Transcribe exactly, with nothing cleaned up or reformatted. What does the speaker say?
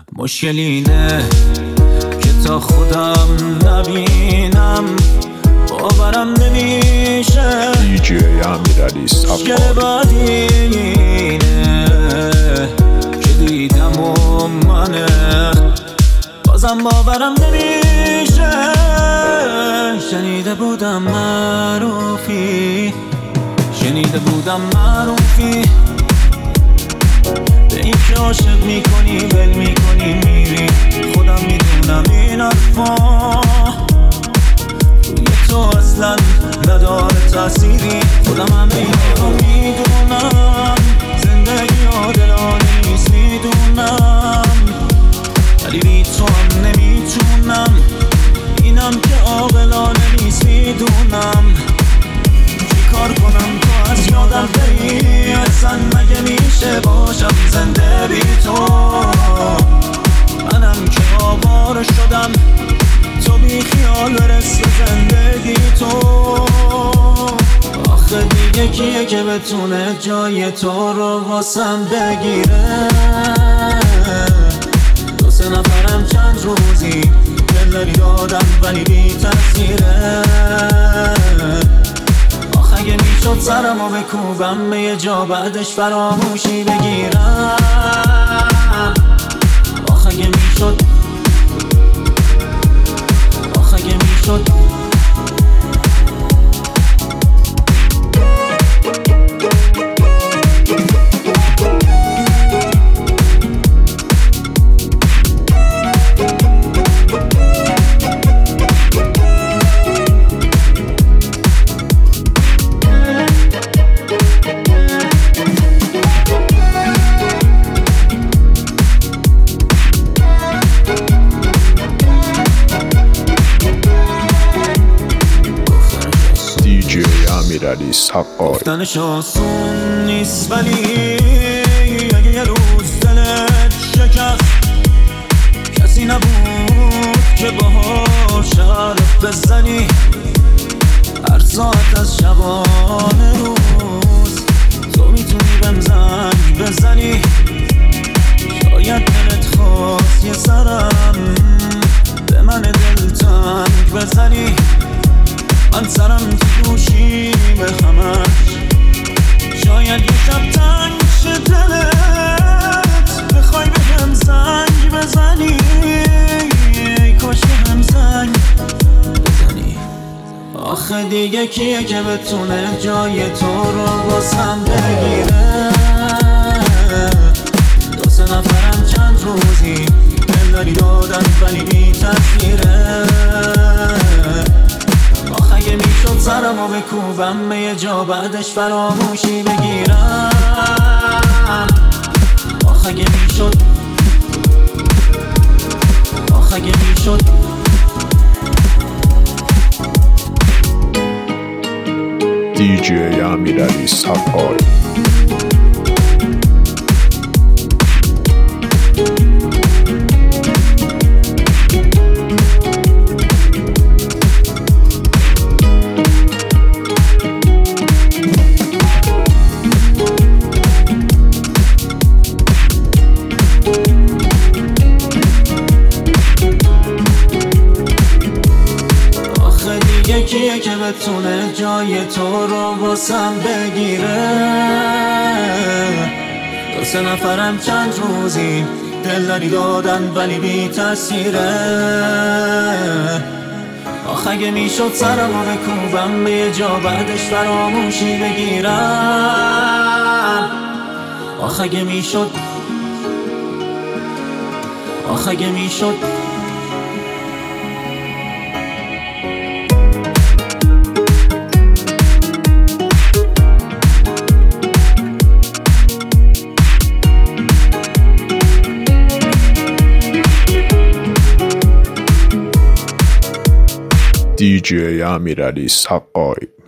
مشکل اینه که تا خودم نبینم باورم نمیشه. دیجی امیرعلی سقای. مشکل بعدی اینه که دیدم و منه بازم باورم نمیشه. شنیده بودم معروفی شنیده بودم معروفی به این که عاشق میکنی بل میکنی میری. خودم میدونم این حرفا روی تو اصلا نداره تأثیری. خودم همه این رو میدونم زندگی عادلانه نیست میدونم، ولی بی تو هم نمیتونم. اینم که عاقلانه نیست میدونم. چی کار کنم تو از یادم بری؟ اصلا مگه میشه باشم زنده بی تو؟ منم که آواره شدم تو بی خیال برس به زندگی تو. آخه دیگه کیه که بتونه جای تو رو واسم بگیره؟ دو سه نفرم چند روزی دلداری دادم ولی بی تأثیره. آخه اگه میشد سرمو بکوبم به یه جا بعدش فراموشی بگیرم. آخه اگه میشد آخه اگه میشد امیرعلی سقای. گفتنش آسون نیست ولی اگه یه روز دلت شکست کسی نبود که باهاش حرف بزنی. هر ساعت از شبانه روز تو میتونی بهم زنگ بزنی. شاید دلت خواست یه سرم به من دلتنگ بزنی. من سرم تو گوشی به همش شاید یه شب تنگ شه دلت بخوای بهم زنگ بزنی. کاش بهم زنگ بزنی. آخه دیگه کیه که بتونه جای تو رو واسم بگیره؟ دو سه نفرم چند روزی دلداری دادن ولی بی تأثیره. آخه اگه میشد سرمو بکوبم به یه جا بعدش فراموشی بگیرم. آخه اگه میشد آخه اگه میشد دیجی امیرعلی سقای. کیه که بتونه جای تو رو واسم بگیره؟ دو سه نفرم چند روزی دلداری دادن ولی بی تأثیره. آخه اگه میشد سرمو بکوبم به یه جا بعدش فراموشی بگیرم. آخه اگه میشد آخه اگه میشد دیجی امیرعلی سقای.